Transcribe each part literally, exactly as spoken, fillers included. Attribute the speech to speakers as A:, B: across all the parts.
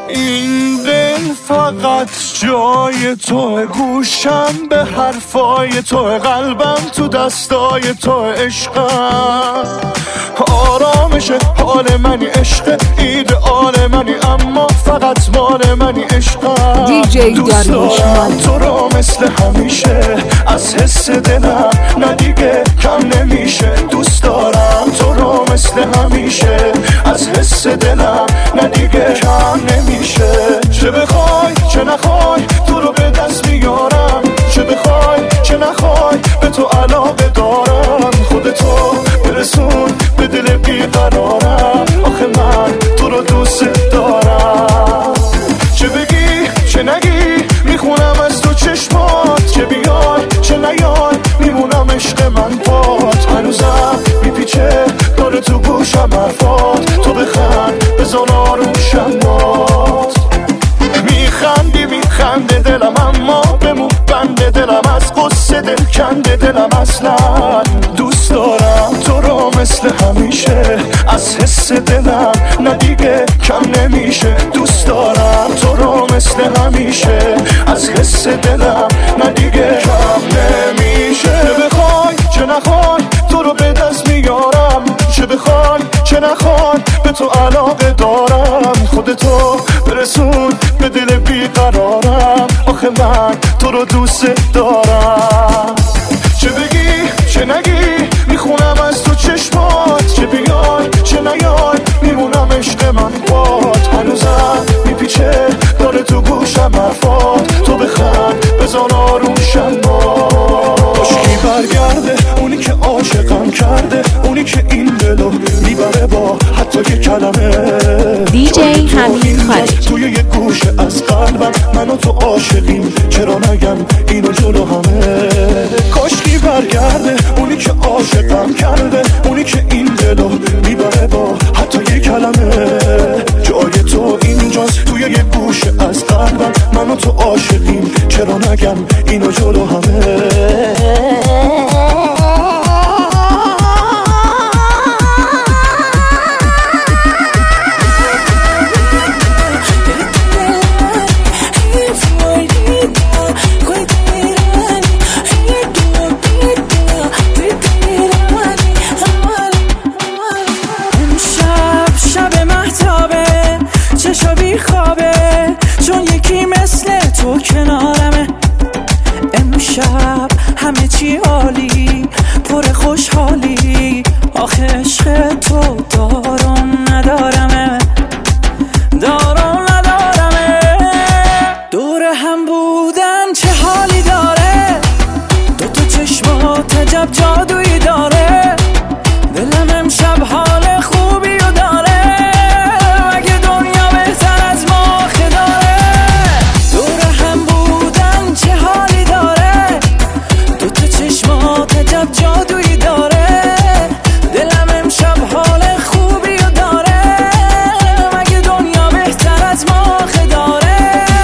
A: این دل فقط جای توه، گوشم به حرفای توه، قلبم تو دستای توه، عشقم آرامشه حال منی، عشق ایدئال منی، اما فقط مال منی، عشقم
B: دی جی
A: دوست دارم تو رو مثل همیشه، از حس دلم نه دیگه کم نمیشه، دوست دارم تو رو مثل همیشه، از حس دلم نه دیگه کم نمیشه. چه بخوای چه نخوای تو رو به دست میارم، چه بخوای چه نخوای به تو علاقه دارم، خودتو برسون به دل بیقرارم، آخه من تو رو دوست دارم. چه بگی چه نگی میخونم از تو چشمات، چه بیای چه نیای میمونم عشق من پات، هنوزم میپیچه داره تو گوشم حرفات، تو بخند بزن آروشم بات. میخندی میخنده دلم اما بمون بنده دلم، از قصه دل کنده دلم، اصلا دوست دارم تو رو مثل همیشه، از حس دلم نه دیگه کم نمیشه، دوست دارم تو رو مثل همیشه، از حس دلم نه دیگه کم نمیشه. چه بخوای چه نخوای تو رو به دست میارم، چه بخوای چه نخوای به تو علاقه دارم، خودتو برسون به دل بیقرارم، آخه من تو رو دوست دارم. چه بگی چه نگی میخونم از تو چشمات، چه بیای چه نیای میمونم عشق من بات، هنوزم میپیچه داره تو گوشم حرفات، تو بخند بزن آروشم بات. عشقی برگرده اونی که عاشقم کرده، اونی که این دلو میبره با حتی یه کلمه،
B: دی جی حمید خالد
A: توی یه گوشه از قلبم من و تو عاشقیم، چرا نگم اینو جلو همه. کاشکی برگرده اونی که عاشقم کرده، اونی که این دلو میبره با حتی یه کلمه، جای تو اینجاست توی یه گوشه از قلبم من و تو عاشقیم، چرا نگم اینو جلو همه.
C: همه چی عالی پر خوشحالی، آخه عشق تو دارم ندارمه دارم ندارمه. دور هم بودن چه حالی داره، دو تا چشمات عجب جادویی داره، دلم امشب حال خوبی رو داره، مگه دنیا بهتر از ما داره. دور هم بودن چه حالی داره، دو تا چشمات عجب جادویی داره، دلم امشب حال خوبی رو داره، مگه دنیا بهتر از ما داره.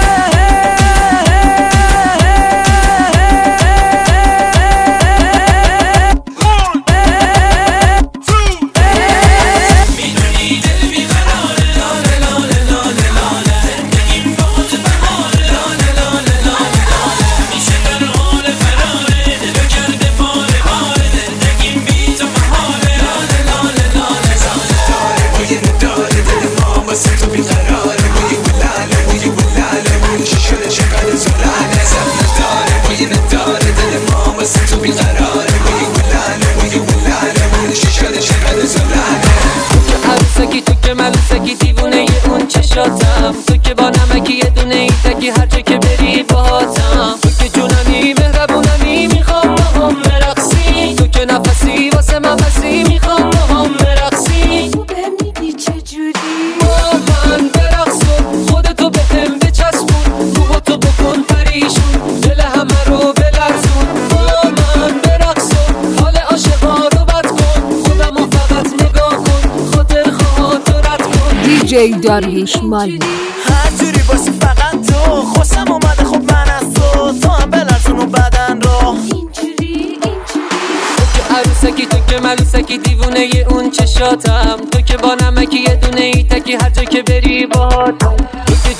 C: تو که با نمکی یه دونه ای تکی هر جا که بری باهاتم، تو که جونمی مهربونمی میخوام با هم برقصی، تو که نفسی واسه من بسی میخوام با هم برقصی، تو بمیدی چجوری با من برقص و خودتو به هم بچسبون، روحتو بکن پریشون، دل همه رو بلرزون، با من برقص و حال عاشقا رو بد کن، خودمو فقط نگاه کن، خاطر خواهات رو رد کن.
B: دی جی داریوش مالی
C: هر جوری باشی فقط تو، خوشم اومده خب من از تو، تو هم بلرزون و بدن رو اینجوری اینجوری.
D: تو که عروسکی تو که ملوسکی دیوونه ی اون چشاتم، تو که با نمکی یه دونه ای تکی هر جا که بری باهاتم، تو که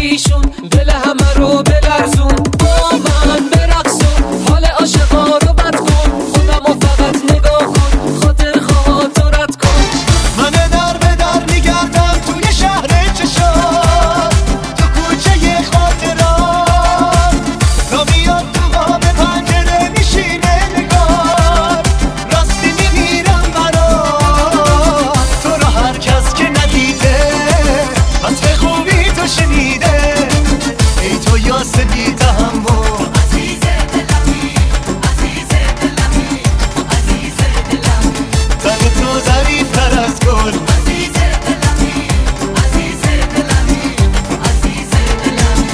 C: ایشون دل همه رو بلرزون با من برقصون حال عاشقا رو بد کن خودمو فقط نگاه کن خاطر خواهات رو رد کن
A: من در به در میگردم توی شهر چشات تو کوچه خاطرات را میاد تو ها به پنجره میشینه نگار راستی میمیرم برات تو رو هر کس که ندیده بس به خوبی تو شنیده ای تو یاسمی تحمل عزیز دلمی عزیز دلمی عزیز دلم تن تو ظریفتر از گل عزیز دلمی عزیز دلمی عزیز دلم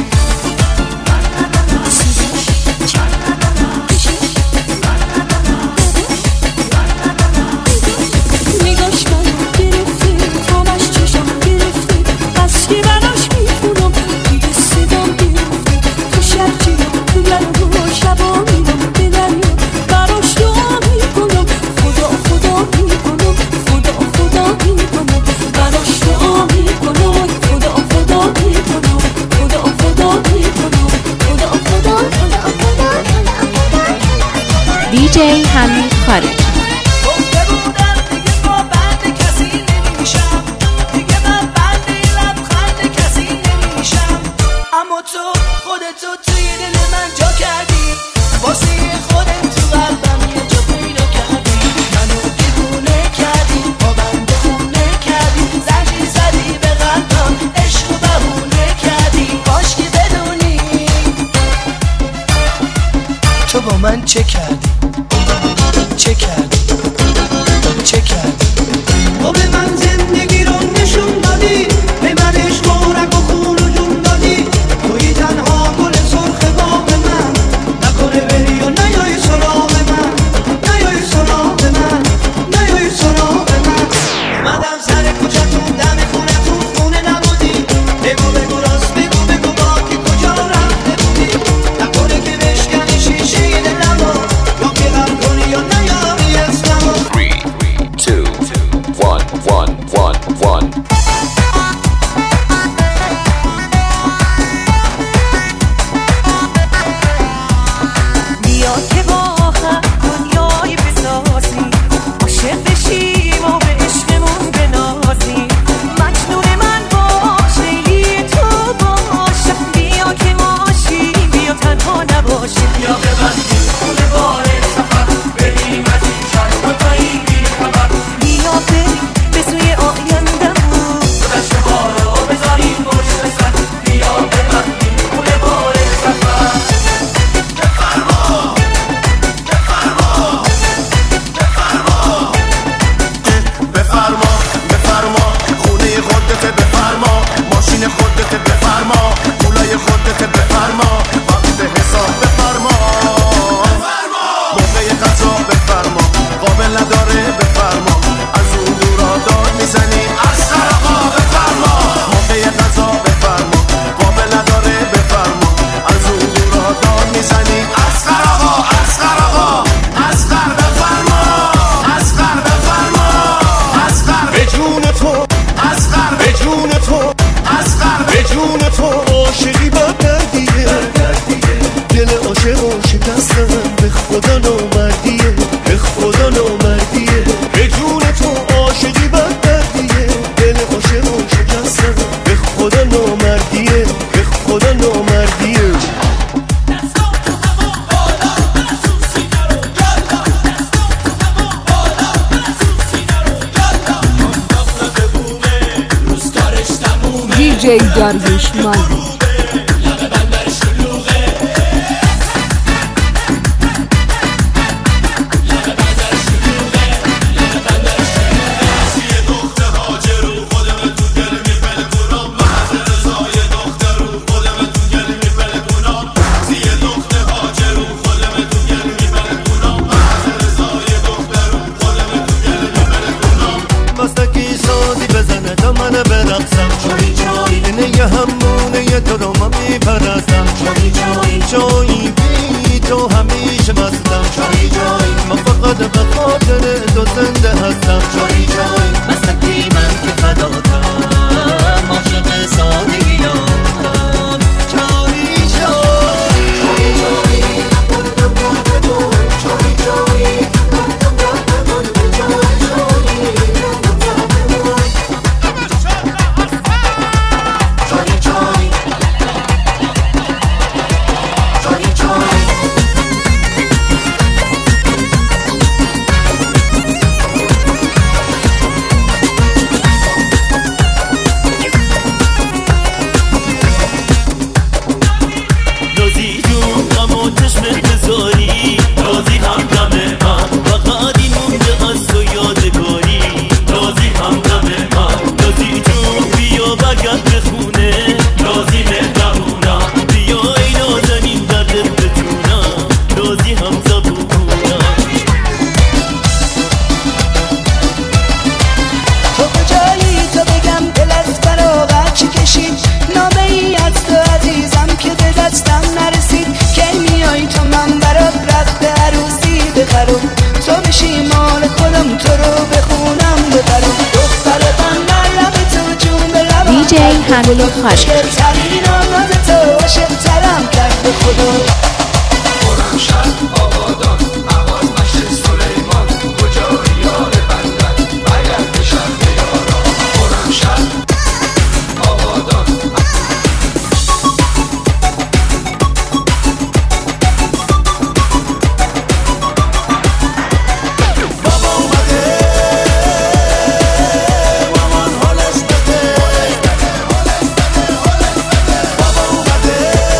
E: نگاش منو گرفته خوابش چشم گرفته بس که براش میخونم دیگه صدام گرفته تو شرچی تو گرم و شبا میرم به دریا براش دعا میکنم خدا خدا میکنم خدا خدا میکنم براش دعا میکنم خدا خدا میکنم خدا خدا میکنم خدا خدا خدا خدا
B: دی جی حمید خارجی.
E: گفته بودم دیگه با بند کسی نمیشم دیگه من بند لبخند کسی نمیشم اما تو خودتو توی دل من جا کردی واسه خودت تو قلبم یه جا پیدا کردی منو دیوونه کردی با بند خونه کردی زنجیر زدی به قلبم عشق و بهونه کردی باش که بدونی تو با من چه کردی چه کردی چه کردی تو به من زندگی رو نشون دادی به من عشق و رگ و خون و جون دادی توی تنها گل سرخ باغ من نکنه بری و نیای سراغ من نیای سراغ من نیای سراغ من اومدم سر کوچه‌تون دم خونه‌تون خونه نبودی بگو بگو راست بگو بگو با کی کجا رفته بودی نکنه که بشکنی شیشه دلمو یا که غم کنی یا نیاری اسممو
F: Three, two, one, one, one, one.
E: بیا که با هم دنیایی بسازیم عاشق بشیم و به عشقمون بنازیم مجنون من باش لیلی تو باشم بیا که ماشیم بیا تنها نباشیم بیا ببندیم خونه بار سفر بریم از این شهر و تا این بی خبر بیا بریم به سوی آینده‌مون دشت بارا بذاریم پشت سر بیا ببندیم خونه بار سفر
A: بفرما بفرما خونه خودت بفرما ماشین خودت بفرما پولای خودت بفرما وقت حساب بفرما موقع غذا بفرما قابل نداره بفرما از اون دورا داد میزنی از سرقا بفرما موقع غذا بفرما قابل نداره بفرما از اون دورا داد میزنی از سرقا از سرقا از سر بفرما از سر بفرما به جون تو اصغر به جون تو اصغر به جون تو عاشقی بد دردیه دل عاشق و شکستم به خدا نامردیه به خدا نامردیه به جون تو عاشقی بد دردیه دل عاشق و شکستم به خدا نامردیه به خدا نامردیه
B: دی جی داریوش مالی.
A: تو رو من میپرستم چایی چایی چایی بی تو همیشه مستم چایی چایی من فقط به خاطر تو زنده هستم چایی چایی مستکی من که فداتم عاشق سادگیاتم
B: حمیدی خارج.
E: خوشگل‌ترین آنات تو عاشق‌ترم کرد خدا.
G: خرمشهر آبادان احواز مشت سلیمان کجایی یار بندن برگرد به شهر یاران. خرمشهر آبادان بابا اومده مامان حالش بده. بابا اومده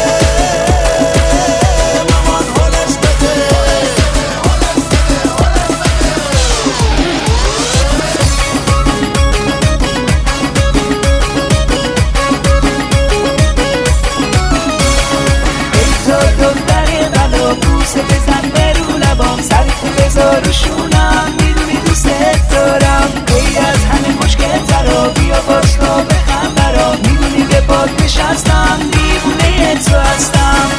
G: مامان حالش بده.
E: ای تو دختر بلا بوسه بزن برو لبام سرتو بذار و شونم میدونی دوست دارم. ای از همه مشکل ترا بیا باشنا بخم برام میدونی به پاد نشستم دیوونه تو هستم.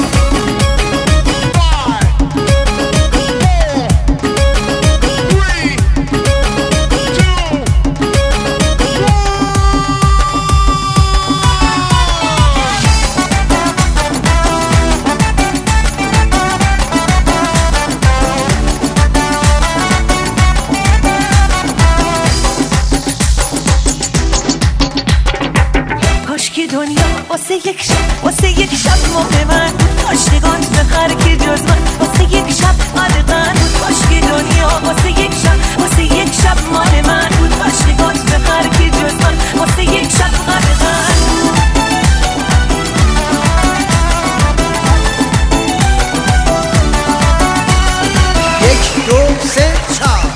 E: کاشکی دنیا واسه یک شب واسه یک شب ماه من کاشتگان بخر که جز من واسه یک شب قدقن بود. کاشکی دنیا واسه یک شب واسه یک شب ماه من بود. کاشتگان بخر که جز من واسه یک شب قدقن بود.
H: یک دو سه چهار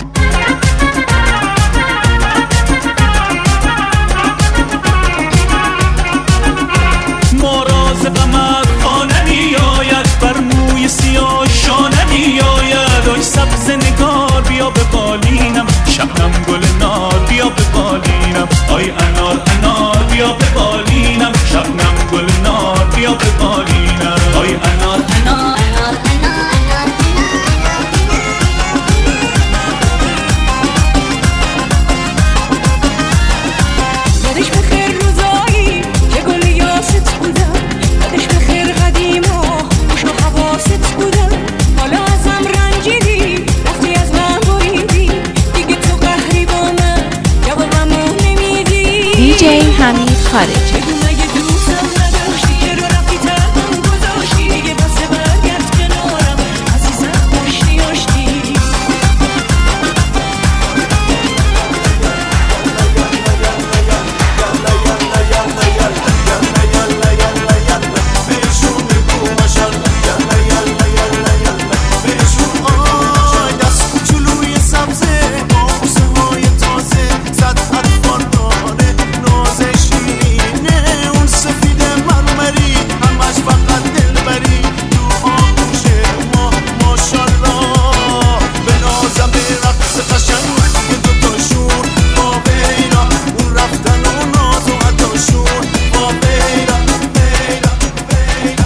I: ما راز غمت پا نمی آید بر موی سیاه شا نمی آید. آی سبز نگار بیا به بالینم شبنم گل نار بیا به بالینم. آی انار انار بیا به بالینم شبنم گل نار بیا به بالینم. آی انار انار
J: یادش بخیر روزایی که گل یاست بودم. یادش بخیر قدیما خوش و حواست بودم. حالا ازم رنجیدی رفتی از من بریدی دیگه تو قهری با من جوابمو نمیدی.
B: دیجی حمید خارج.
J: بگو مگه دوستم نداشتی چرا رفتی تنهام گذاشتی دیگه بس برگرد کنارم عزیزم داشتی آشتی.
A: بهشون بگو ماشالله یلا یلا یلا یلا بهشون آی دست کوچولوی سبزه آبوسه های تازه صد اطفال داره نازش شیرینه. اون سفید مرمری همش فقط دلبری تو آغوش ما ماشالله. به نازم به رقص قشنگ یه دوتاشون با بیرا اون رفتن و ناز و عداشون با بیرا بیرا بیرا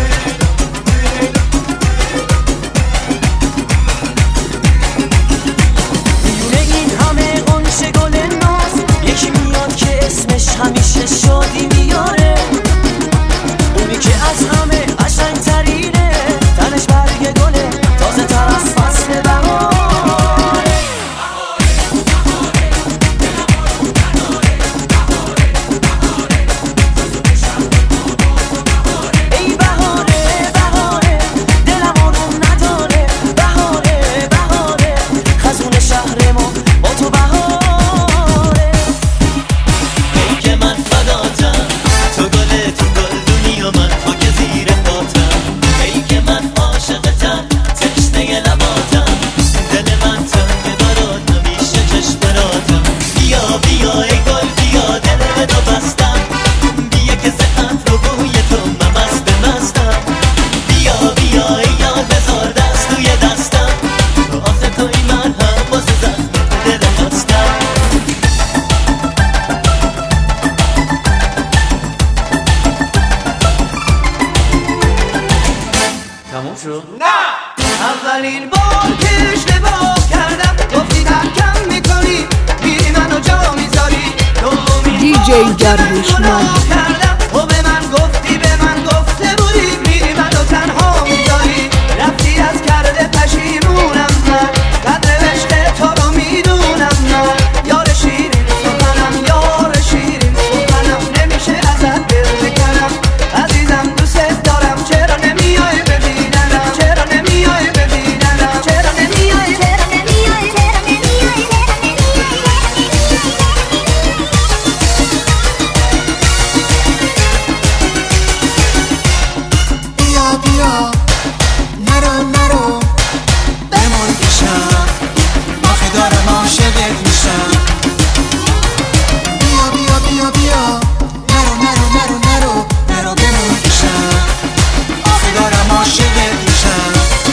E: میونه این همه قنچه گل ناز یکی میاد که اسمش همیشه شادی میاره. اونی که از همه قشنگ‌ترینه تنش برگ گله تازه تر از فصل بهاره. ای بهاره بهاره دلم آروم نداره. بهاره بهاره خزون شهر ما با تو بهاره. ای که من فداتم تو گل تو گلدونی و من خاک زیر پاتم. ای که من عاشقتم تشنه لباتم. دل من تنگ برات همیشه چشمراتم. بیا بیا ای گل بیا دل به تو بستم. بیا که زهت رو بوی تو من مست مستم. بیا بیا ای یاد بذار دست توی دستم. آخه توی من هم واسه زخم دل هستم.
I: تموم شد؟
E: اولین بار که اشتباه کردم گفتی ترکم میکنی میری منو جا میذاری. دومین
B: دیجی گردشمند.
E: تو به من گفتی به من گفته بودی میری منو تنها میذاری رفتی از کرده پشیمونم من قدر عشق تو رو میدونم من یار شیرین سخنم یار شیرین سخنم نمیشه ازت دل بکنم عزیزم دوست دارم چرا نمیای ببینم چرا نمیای ببینم چرا نمیای چرا نمیای چرا نمیای
G: بیا بیا نرو نرو بمون پیشم آخه دارم عاشقت میشم بیا بیا بیا بیا نرو نرو نرو نرو نرو بمون پیشم آخه دارم عاشقت میشم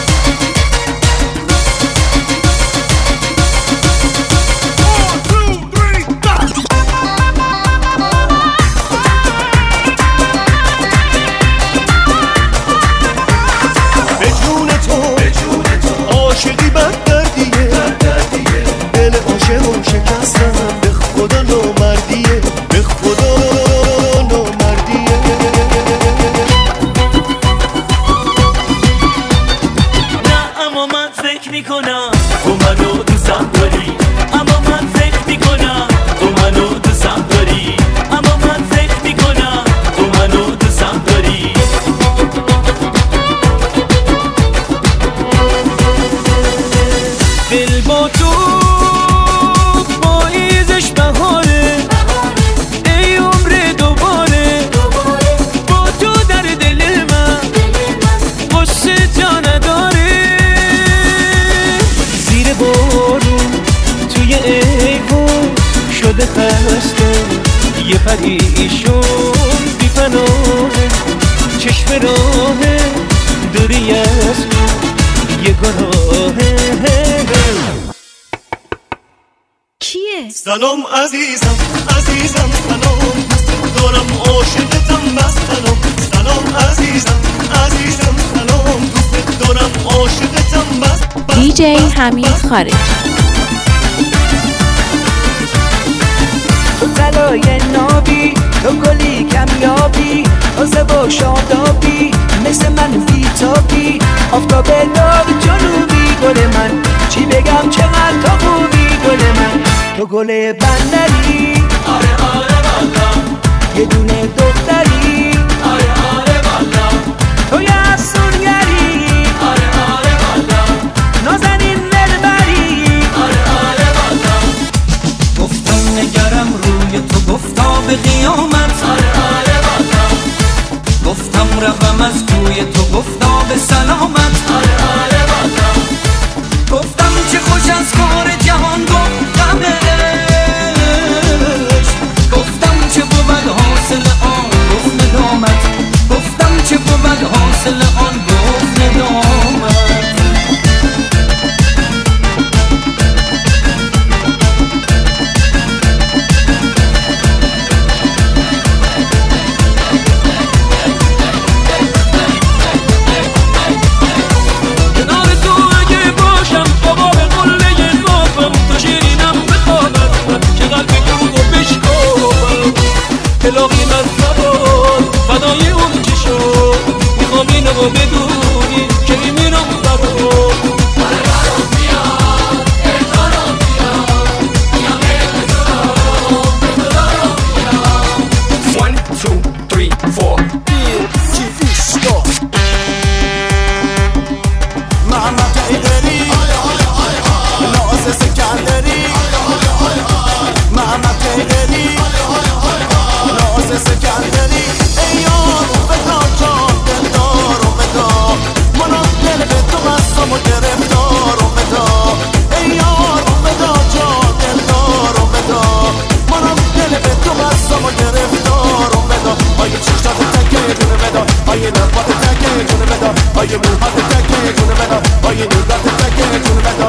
A: به جون تو به جون تو عاشقی بد دردیه دل عاشقو شکستم به خدا نامردیه به خدا نامردیه
I: نه اما من فکر میکنم تو منو دوستم داری اما من فکر میکنم تو منو دوستم داری اما من فکر میکنم تو منو دوستم داری دل با تو پاییزش بهاره ای عمر دوباره با تو در دل من قصه جا نداره زیر بارون توی ایوون شده خسته یه پریشون بی پناهه چشم راهه دوری از تو یه گناهه
B: کیه؟
A: سلام عزیزم عزیزم سلام دارم عاشقتم بس سلام سلام عزیزم عزیزم سلام دوست دارم عاشقتم بس
B: دیجی حمید خارجی.
E: تو طلای نابی تو گلی کمیابی تازه و شادابی مثل من بیتابی آفتاب داغ جنوبی گل من چی بگم چقدر تو خوبی گل من تو گل بندری آره آره والا یه دونه دختری آره آره والا تو یه افسونگری آره آره والا نازنین دلبری آره آره والا گفتم نگرم روی تو گفتا به قیامت آره آره والا گفتم روم از توی تو گفتا به سلامت آره آره والا گفتم چه خوش از کار جهان گفتمش گفتم چه بود حاصل آن گفت ندامت گفتم چه بود حاصل آن گفت ندامت
I: الاغی من نباد فدای اون چی شد میخوام اینو بدونی که میمیرم برات بله برات بیاد احترام بیاد میام به تو دارم به تو دارم بیاد one two three four
A: تیوی ستار محمد ایدری ناز سکندری محمد ایدری ناز سکندری ای یار و فدا جان دلدار و فدا منم دل به تو بستم و گرفتار و فدا ای یار و فدا جان دلدار و فدا منم دل به تو بستم و گرفتار و فدا آیه چشتات تکه جون فدا آیه لبات تکه جون فدا آیه موهات تکه جون فدا آیه نگات تکه جون فدا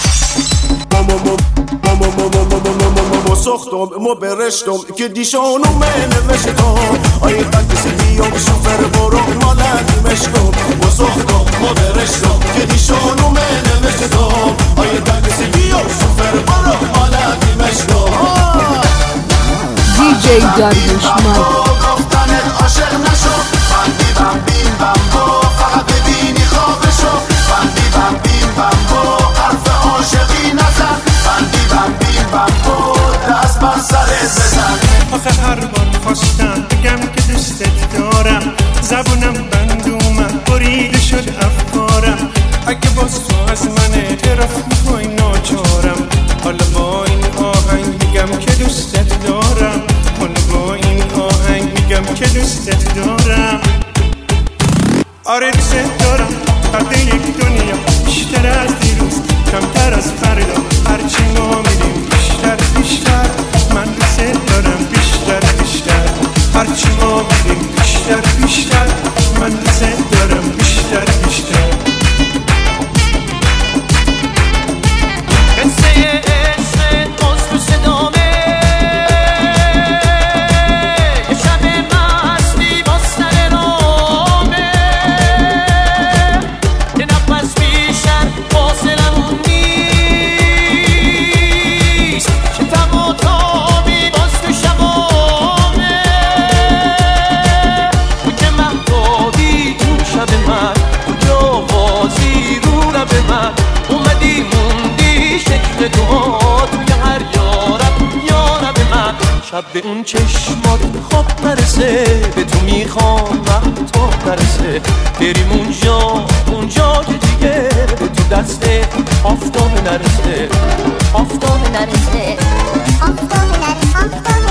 A: ساختم ما برشتم که دیشانو من نوشتم آیه قدسی بیام شوفر برو مالت مشکم ما ساختم ما برشتم که دیشانو من نوشتم آیه قدسی بیام شوفر برو مالت مشکم دیجی
B: جی داریوش مانی
A: گفتنت عاشق نشو بندی بم بیم بم با فقط ببینی خوابشو بندی بم بیم بم با حرف عاشقی نزن بندی بم بیم بم با دست بر سرت بزن
K: آخه هر بار خواستم بگم که دوستت دارم زبونم بند اومد بریده شد افکارم اگه باز تو از من اعتراف میکنی ناچارم حالا با این آهنگ میگم که دوستت دارم حالا با این آهنگ میگم که دوستت دارم آره دوستت دارم قد یک دنیا بیشتر از دیروز کمتر از فردا هرچی ما میریم بیشتر بیشتر من دوستت دارم بیشتر بیشتر هرچی ما میریم بیشتر بیشتر من دوستت دارم بیشتر بیشتر
L: قصه عشق باز تو صدامه یه شب مستی باز سر رامه یه نفس بیشتر فاصلمون نیست چه تم و تابی باز تو شبامه تو که مهتابی تو شب من کجا بازی رو لب من اومدی موندی شکل تو توی هر یارم یارم من شب به اون چشمات خواب نرسه به تو میخوام وقت تا برسه بریم اونجا اونجا که دیگه به تو دست آفتاب نرسه آفتاب نرسه آفتاب نرسه آفتاب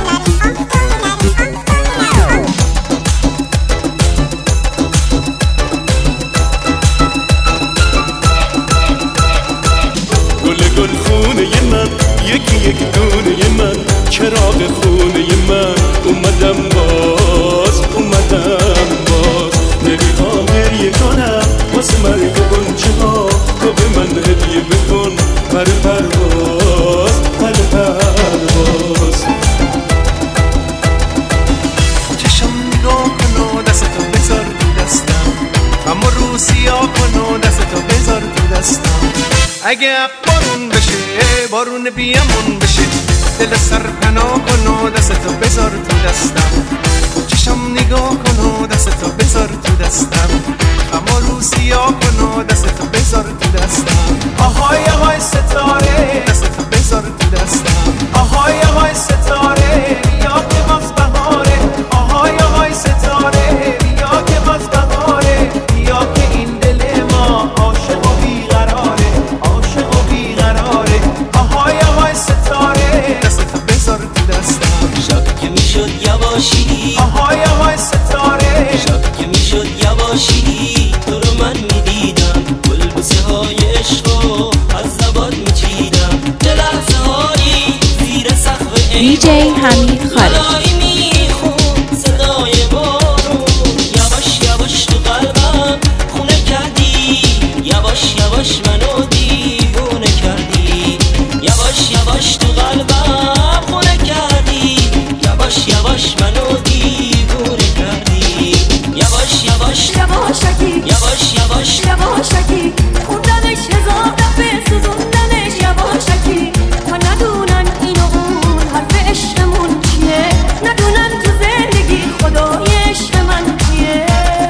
K: گل خونه من یکی یک دونه من چراغ خونه من اومدم باز اومدم باز نمیخوام گریه کنم واسه مرگ گنچه ها تو به من هدیه بکن پر پرواز پر پرواز
E: چشم نگاه کن و دستتو بذار تو دستم اما رو سیاه کن و دستتو بذار تو دستم اگه بارون بشه بارون بیامون بشه دل سر پناه کن و دستتو بذار تو دستم چشم نگاه کن و دستتو بذار تو دستم اما رو سیاه کن و دستتو بذار تو دستم آهای آهای ستاره دستتو بذار تو دستم آهای آهای ستاره بیا که باز بهاره آهای آهای ستاره بیا که باز بهاره بیا که این دل ما عاشق و بیقراره عاشق و بیقراره آهای آهای ستاره دستتو بذار تو دستم
L: شب که میشد یواشی
E: آهای آهای ستاره
L: شب که میشد یواشی تو رو من میدیدم گلبوسه های عشقو از زبان میچیدم چه لحظه هایی زیر سقف
B: دی جی حمید خالقی
L: میخون صدای بارون یواش یواش تو قلبم خونه کردی یواش یواش منو دیوونه کردی یواش یواش تو قلبم خونه کردی یواش یواش منو دیوونه کردی یواش یواش
J: یواشکی
L: یواش یواش
J: یواشکی خوندنش هزار دفعه سوزوندنش یواشکی تا ندونن اینو اون حرف عشقمون چیه ندونن تو زندگی خدای عشق من کیه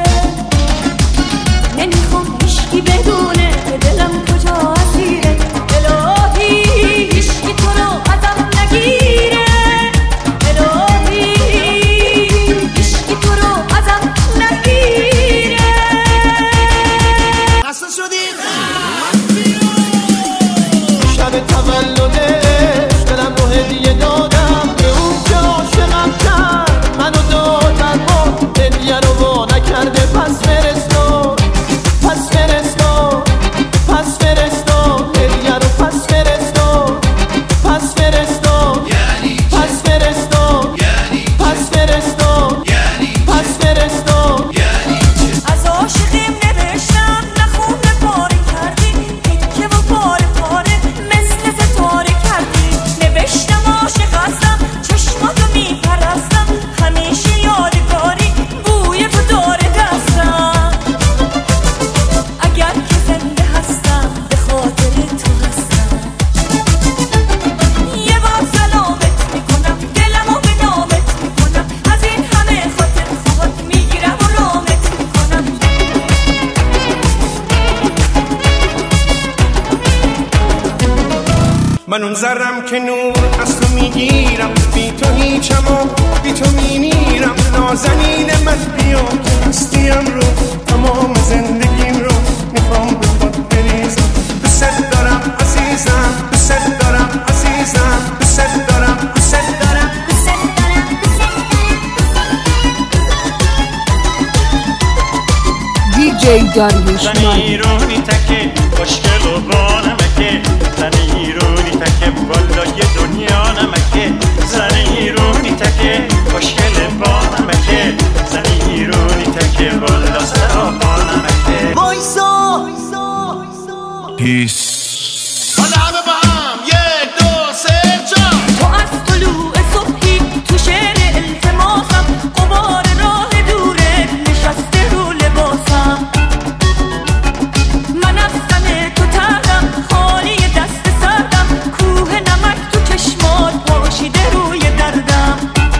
J: نمیخوام هیشکی بدونه که دلم کجا اسیره الهی هیشکی تو رو ازم نگیره الهی هیشکی تو رو ازم نگیره
E: خسته شدید شب تولدش دلم رو هدیه دادم به اون که عاشقم کرد منو داد در با هدیه رو وا نکرده پس فرستاد پس فرستاد پس فرستاد هدیه رو پس فرستاد پس فرستاد پس فرستاد پس فرستاد پس فرستاد
J: از عاشقیم نوشتم نخونه پاره کردی تکه و پاره پاره مثل ستاره کردی نوشتم عاشق هستم چشماتو میپرستم همیشه یادگاری بوی تو داره دستم
K: من اون ذرم که نور از تو میگیرم، بی تو هیچم و بی تو میمیرم. نازنین من بیا که هستیم رو، تمام زندگیم رو میخوام به خود بریزم. دوست دارم عزیزم، دوست دارم عزیزم، دوست دارم دوست دارم
B: دی جی داریوش مانی.
M: ایرونی تکه خوشگل و بانمکه، زن ایرونی تکه بالای دنیا نمکه. زن ایرونی تکه خوشگل بانمکه، زن ایرونی تکه بالا سرا بانمکه.
E: وایسا
A: پیس
N: حالا همه با هم یک دو سه چهار.
J: تو از طلوع صبحی تو شعر التماسم، غبار راه دوره نشسته رو لباسم. من از تن تو تردم، خالی دست سردم، کوه نمک تو چشمات پاشیده روی دردم.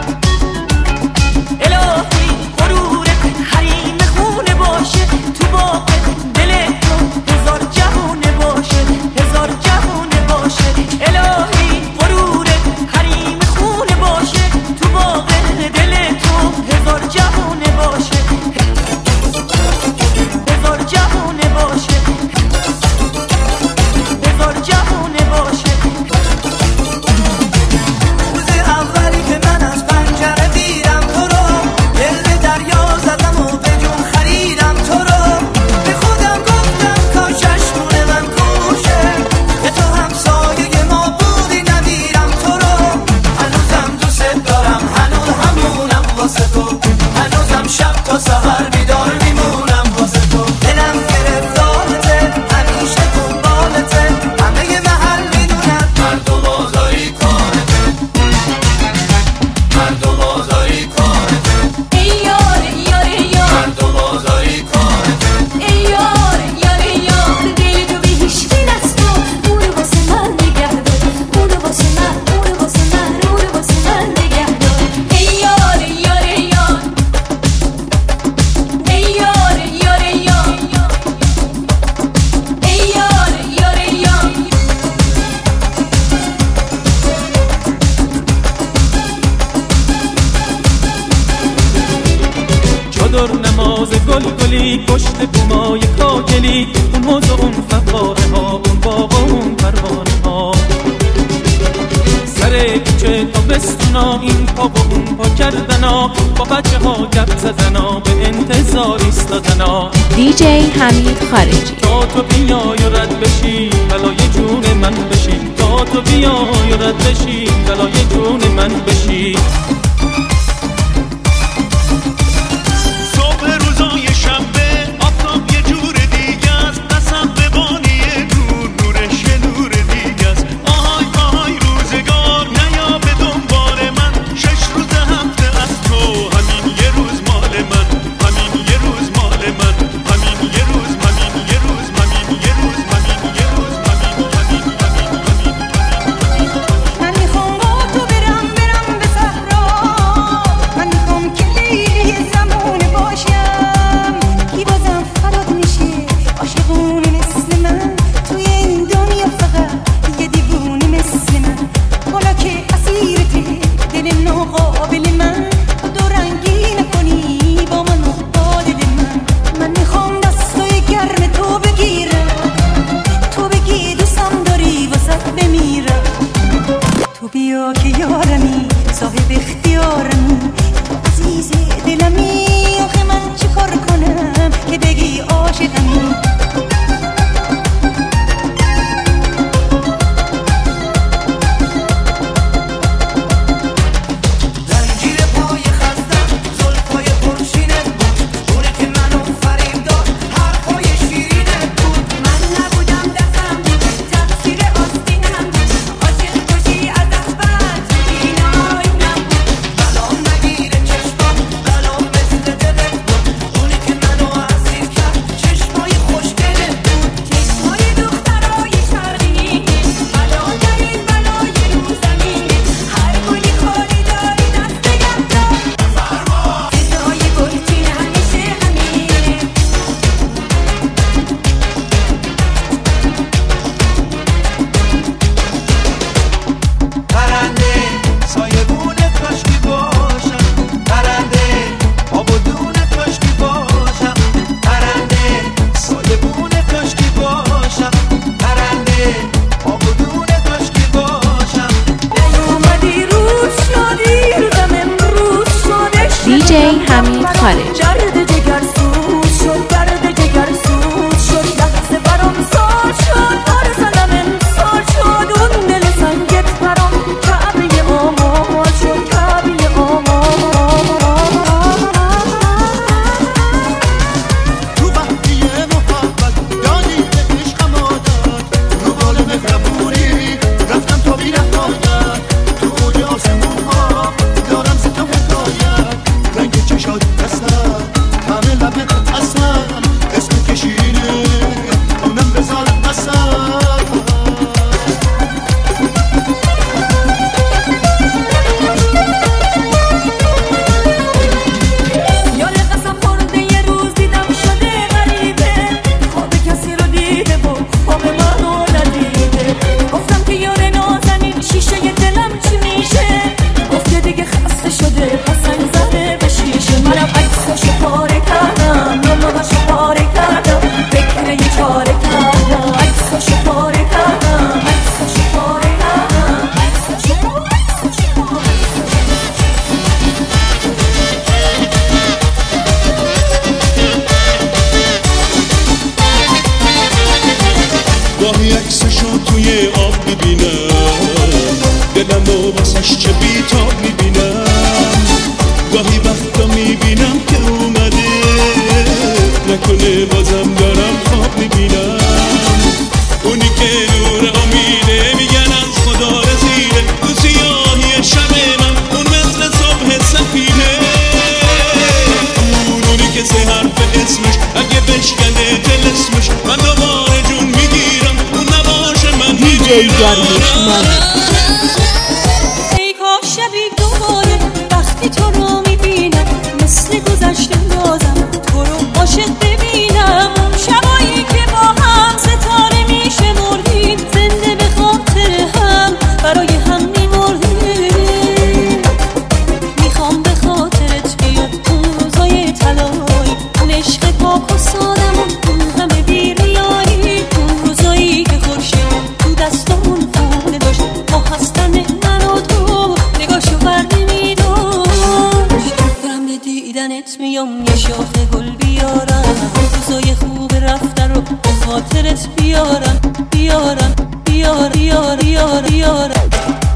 J: الهی غرورت حریم خونه باشه، تو باغ دل تو هزار جهونه باشه، هزار جهونه باشه. الهی غرورت حریم خونه باشه، تو باغ دل تو هزار جهونه باشه، هزار جهونه باشه، هزار جهونه باشه.
E: روز اولی که من از پنجره دیدم تو رو، دل به دریا زدم و به جون خریدم تو رو. به خودم گفتم کاشش مونه من کوشه، که تو همسایه ما بودی نمیرم تو رو. هنوزم دوست دارم، هنوز همونم واسه تو، هنوزم شب تا سحر بیدار میمونم واسه تو. دلم گرفتارته، همیشه دنبالته، همه محل میدونم مرد و بازاری کارته، مرد و بازاری کارته.
J: ای یار یار یار،
E: مرد و بازاری کارته.
J: ای یار یار یار، دل تو به هیچکی نسپار. اونو واسه من نگه دار، اونو واسه من، اونو واسه من، اونو واسه من نگه دار. ای یار یار یار، ای یار یار یار، ای یار یار یار.
I: چادر نماز گل گلی پشت بومای کاکلی، اون حوض و اون فواره ها، اون باغ و اون پروانه ها. سر کوچه تا بستونا، این پا و اون پا کردنا، با بچه ها گپ زدنا، به انتظار ایستادنا.
B: دی جی حمید خارجی.
I: تا تو بیای و رد بشی بلای جون من بشی، تا تو بیای و رد بشی بلای جون من بشی.
O: صبح روزای شنبه آفتاب یه جور دیگه است، قسم به بانی نور، نورش یه نور دیگه است. آهای آهای روزگار نیا به دنبال من، شش روز هفته از تو همین یه روز مال من، همین یه روز مال من، همین یه روز، همین یه روز، همین یه روز، همین یه روز، همین همین همین همین.
J: من میخوام با تو برم برم به صحرا، من میخوام که لیلی زمونه باشم، کی بازم فدات میشه عاشقونه مثل من. توی این دنیا فقط یه دیوونه مثل من، حالا که اسیرته دل ناقابل من. تو دو رنگی نکنی با من و با دل من. من میخوام دستای گرم تو بگیرم، تو بگی دوستم داری واسه بمیرم. تو بیا که یارمی، صاحب اختیارمی، تو عزیز دلمی. آخه من چی کار کنم که بگی عاشقمی؟
E: زنجیر پای خستم، زلفای پرشینت بود، اونه که منو فریب داد، حرفای شیرینت بود.
J: من نبودم دستم بود، تقصیر آستینم بود، عاشق کشی از اخبت اینایونم بود.
E: بلام نگیره چشمات، بلام مثل دلت بود، اونه که منو اسیر کرد، چشمای خوش
B: خارجی.
J: درد جگر سوز شد، درد جگر سوز شد، لحظه برام سال شد، هر زنم امسال شد، اون دل سنگت برام کعبه آمال شد، کعبه آمال.
O: تو وقتی محبت یادی به عشقم عادت، رو بال مهربونی رفتم تا بی نهایت، تو اوج آسمون ها دارم ز تو حکایت، رنگ چشات هستم همه لبت هستم، اسم کشیده اونم بذارم هستم.
J: یار قسم خورده یه روز دیدم شده غریبه، خواب کسی رو دیده و خواب منو ندیده، گفتم که یار نازنین شیشه دلم چی میشه، گفت که دیگه خسته شده پسنگ زده به شیشه، منم عکسشو پاره کردم نامه‌هاشو پاره کردم، فکر یه چاره کردم، عکسشو پاره کردم، عکسشو پاره کردم، عکسشو پاره
O: گاهی عکسشو توی آب میبینم، دلم رو واسش چه بیتاب میبینم، گاهی وقتا میبینم که اومده، نکنه بازم دارم خواب میبینم، اونی که نور امیده میگن از خدا رسیده، تو سیاهی شب من اون مثل صبح سفیده، اون اونی که سه حرف اسمش اگه بشکنه تلسمش من دوباره جون میگیرم، اون نباشه من میگیرم.
J: ای کاش شبی دوباره وقتی تو رو میبینم، مثل گذشته بازم تو رو عاشق ببینم، اون شبایی که با هم ستاره میشه مردیم، زنده به خاطر هم برای هم میمردیم، میخوام به خاطرت بیاد اون روزای طلایی، اون عشق پاک و سادمون، اون همه بیریایی، اون روزایی که خورشید تو دستمون خونه داشت، ما هستن من و تو نگاهشو بر نمیداشت، دارم به دیدنت میام یه شاخه گل بیارم، روزای خوب رفتن رو به خاطرت بیارم، بیارم بیار بیار بیار بیارم.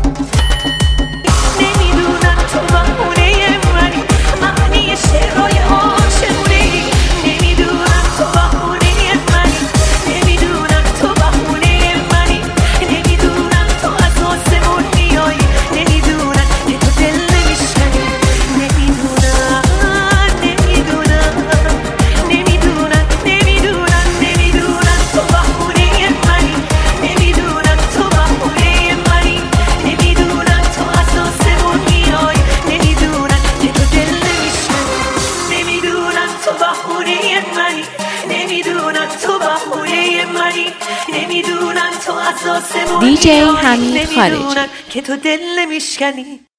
J: نمیدونم تو بهونه منی، معنی شعرهای عاشقونه‌ای، نمیدونم تو بهونه منی، نمیدونم تو بهونه منی، نمیدونم تو از آسمون میایی، نمیدونم که تو دل نمیشکنی، نمیدونم نمیدونم نمیدونم نمیدونم نمیدونم تو بهونه منی، نمیدونم تو بهونه منی، نمیدونم تو از آسمون میایی، نمیدونم که تو دل نمیشکنی، نمیدونم تو بهونه منی، نمیدونم تو بهونه منی، نمیدونم تو از آسمون
B: دی جی
J: میایی،
B: حمید خارجی.
J: نمیدونم که تو دل نمیشکنی.